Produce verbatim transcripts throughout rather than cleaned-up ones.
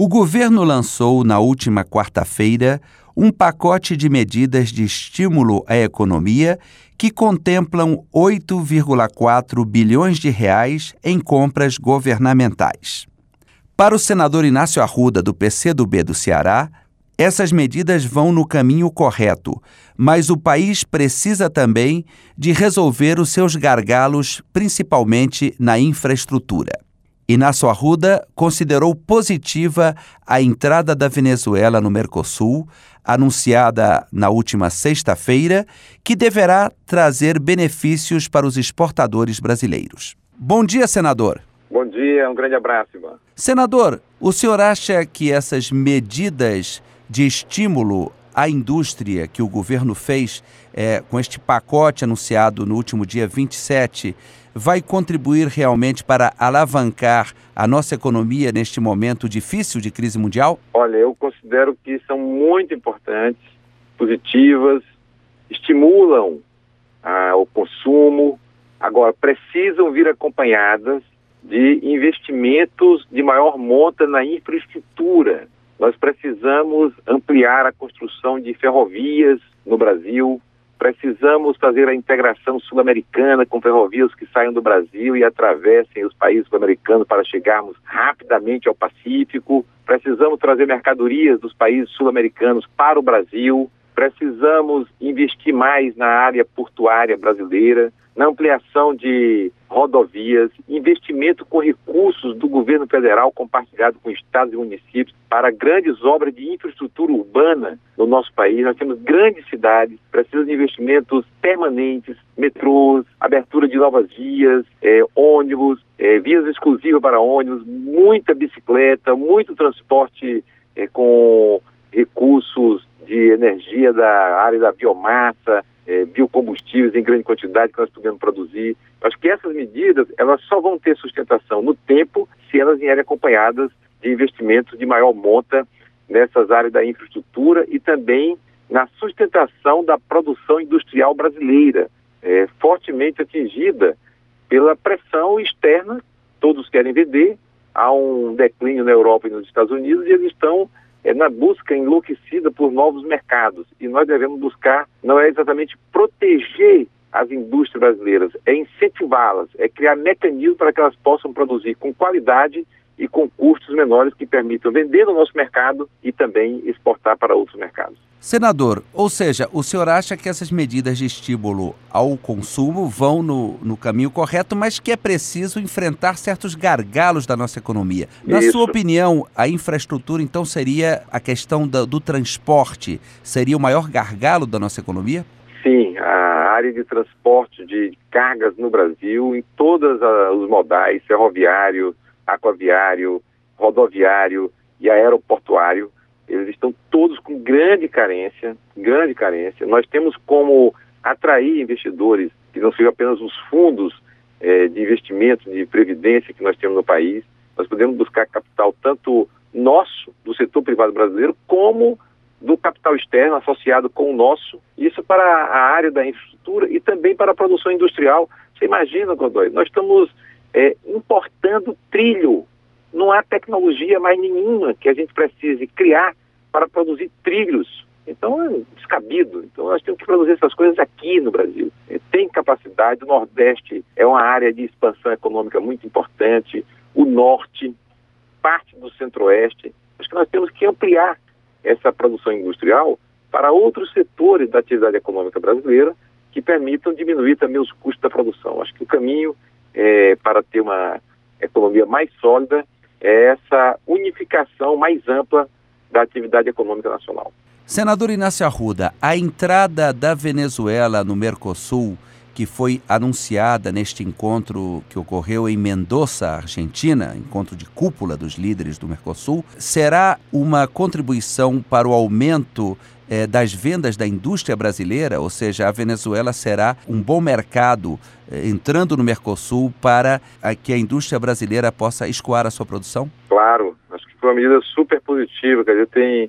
O governo lançou, na última quarta-feira, um pacote de medidas de estímulo à economia que contemplam oito vírgula quatro bilhões de reais em compras governamentais. Para o senador Inácio Arruda, do P C do B do Ceará, essas medidas vão no caminho correto, mas o país precisa também de resolver os seus gargalos, principalmente na infraestrutura. Inácio Arruda considerou positiva a entrada da Venezuela no Mercosul, anunciada na última sexta-feira, que deverá trazer benefícios para os exportadores brasileiros. Bom dia, senador. Bom dia, um grande abraço, Ivan. Senador, o senhor acha que essas medidas de estímulo à indústria que o governo fez é, com este pacote anunciado no último dia vinte e sete vai contribuir realmente para alavancar a nossa economia neste momento difícil de crise mundial? Olha, eu considero que são muito importantes, positivas, estimulam ah, o consumo, agora precisam vir acompanhadas de investimentos de maior monta na infraestrutura. Nós precisamos ampliar a construção de ferrovias no Brasil, precisamos fazer a integração sul-americana com ferrovias que saiam do Brasil e atravessem os países sul-americanos para chegarmos rapidamente ao Pacífico. Precisamos trazer mercadorias dos países sul-americanos para o Brasil. Precisamos investir mais na área portuária brasileira, na ampliação de rodovias, investimento com recursos do governo federal compartilhado com estados e municípios para grandes obras de infraestrutura urbana no nosso país. Nós temos grandes cidades, precisamos de investimentos permanentes, metrôs, abertura de novas vias, é, ônibus, é, vias exclusivas para ônibus, muita bicicleta, muito transporte é, com recursos de energia da área da biomassa, É, biocombustíveis em grande quantidade que nós podemos produzir. Acho que essas medidas, elas só vão ter sustentação no tempo se elas vierem acompanhadas de investimentos de maior monta nessas áreas da infraestrutura e também na sustentação da produção industrial brasileira, é, fortemente atingida pela pressão externa. Todos querem vender, há um declínio na Europa e nos Estados Unidos e eles estão é na busca enlouquecida por novos mercados. E nós devemos buscar, não é exatamente proteger as indústrias brasileiras, é incentivá-las, é criar mecanismos para que elas possam produzir com qualidade e com custos menores que permitam vender no nosso mercado e também exportar para outros mercados. Senador, ou seja, o senhor acha que essas medidas de estímulo ao consumo vão no, no caminho correto, mas que é preciso enfrentar certos gargalos da nossa economia. Na Isso. sua opinião, a infraestrutura, então, seria a questão do, do transporte, seria o maior gargalo da nossa economia? Sim, a área de transporte de cargas no Brasil, em todos os modais, ferroviário, aquaviário, rodoviário e aeroportuário, eles estão todos com grande carência, grande carência. Nós temos como atrair investidores, que não sejam apenas os fundos eh, de investimento, de previdência que nós temos no país. Nós podemos buscar capital tanto nosso, do setor privado brasileiro, como do capital externo associado com o nosso. Isso para a área da infraestrutura e também para a produção industrial. Você imagina, Godoy, nós estamos eh, importando trilho. Não há tecnologia mais nenhuma que a gente precise criar para produzir trilhos. Então é descabido. Então nós temos que produzir essas coisas aqui no Brasil. Tem capacidade, o Nordeste é uma área de expansão econômica muito importante, o Norte, parte do Centro-Oeste. Acho que nós temos que ampliar essa produção industrial para outros setores da atividade econômica brasileira que permitam diminuir também os custos da produção. Acho que o caminho é, para ter uma economia mais sólida é essa unificação mais ampla da atividade econômica nacional. Senador Inácio Arruda, a entrada da Venezuela no Mercosul, que foi anunciada neste encontro que ocorreu em Mendoza, Argentina, encontro de cúpula dos líderes do Mercosul, será uma contribuição para o aumento eh, das vendas da indústria brasileira? Ou seja, a Venezuela será um bom mercado eh, entrando no Mercosul para a, que a indústria brasileira possa escoar a sua produção? Claro, acho que foi uma medida super positiva, quer dizer, tem,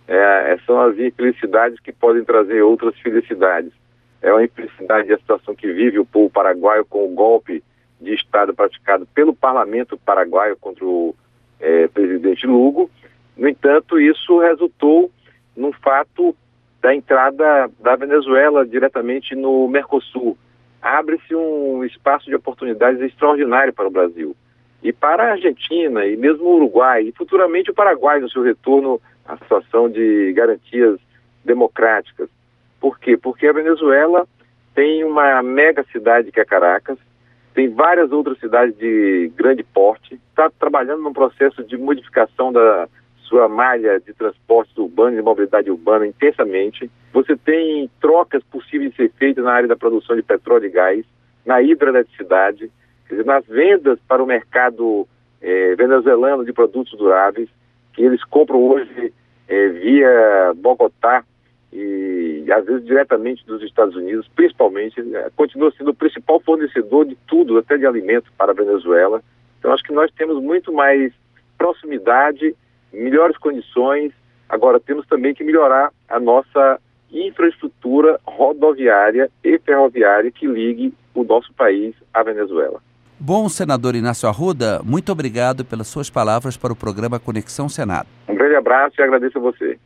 é, são as infelicidades que podem trazer outras felicidades. É uma infelicidade a situação que vive o povo paraguaio com o golpe de Estado praticado pelo parlamento paraguaio contra o é, presidente Lugo, No entanto, isso resultou num fato da entrada da Venezuela diretamente no Mercosul. Abre-se um espaço de oportunidades extraordinário para o Brasil. E para a Argentina, e mesmo o Uruguai, e futuramente o Paraguai no seu retorno à situação de garantias democráticas. Por quê? Porque a Venezuela tem uma mega cidade que é Caracas, tem várias outras cidades de grande porte, está trabalhando num processo de modificação da sua malha de transportes urbanos e mobilidade urbana intensamente. Você tem trocas possíveis de ser feitas na área da produção de petróleo e gás, na hidroeletricidade, quer dizer, nas vendas para o mercado eh, venezuelano de produtos duráveis, que eles compram hoje eh, via Bogotá e às vezes diretamente dos Estados Unidos, principalmente, eh, continua sendo o principal fornecedor de tudo, até de alimentos para a Venezuela. Então acho que nós temos muito mais proximidade, melhores condições. Agora temos também que melhorar a nossa infraestrutura rodoviária e ferroviária que ligue o nosso país à Venezuela. Bom, senador Inácio Arruda, muito obrigado pelas suas palavras para o programa Conexão Senado. Um grande abraço e agradeço a você.